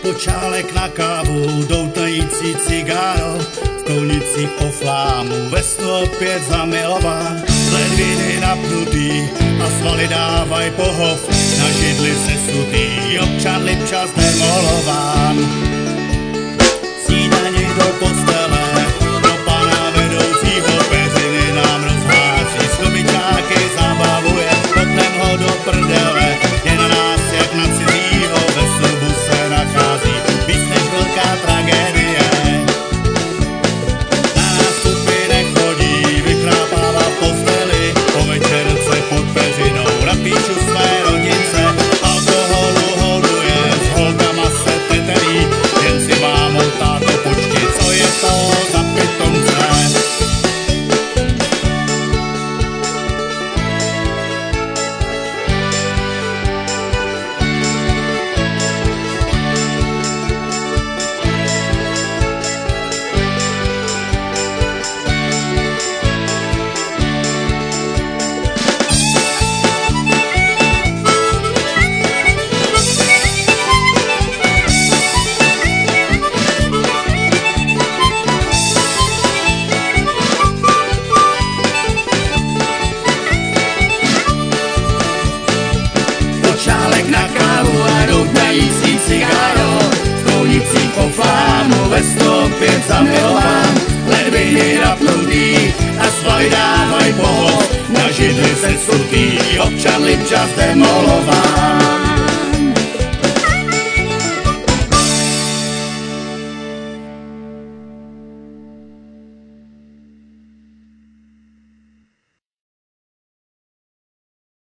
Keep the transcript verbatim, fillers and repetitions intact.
Počálek na kávu, doutající cigáro, v kounicích po flámu, ve snu opět zamilován. Ledviny napnutý a svaly dávaj pohov, na židli sesutý, občan Lipčas demolován. Snídani do postele, do pana vedoucího, peřiny nám rozháří, s komičáky zabavuje, potom ho do prdele, je na nás jak na cizího, ve slubu se nachází, víc než velká tragédie. Na nástupy nechodí, vychrápává v posteli, po večerce pod peřinou, napíšu své rodince, alkoholu hoduje, s holkama se tetelí, jen si mámo, táto, počti, co je to za pitomce. Počálek na kávu a doutající cigáro, v kounicích po flámu, ve snu opět zamilován. Ledviny napnutý a svaly dávaj pohod, na židli sesutý, občan Lipčas demolován.